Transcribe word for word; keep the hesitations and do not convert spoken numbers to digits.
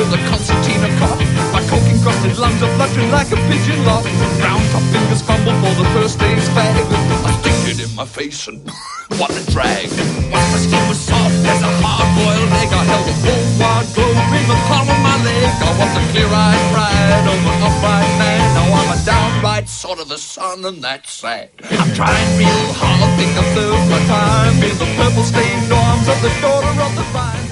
with a concertina cough. My coke-encrusted lungs are fluttering like a pigeon loft. Brown top fingers fumble for the first day's fag. I stick it in my face and what a drag. Once my skin was soft as a hard-boiled egg, I held a whole wide globe in the palm of my leg. I was a clear-eyed pride of an upright man. Now I'm a downright sort of the sun, and that's sad. I'm trying real hard, think I've served my time in the purple-stained arms of the daughter of the vine.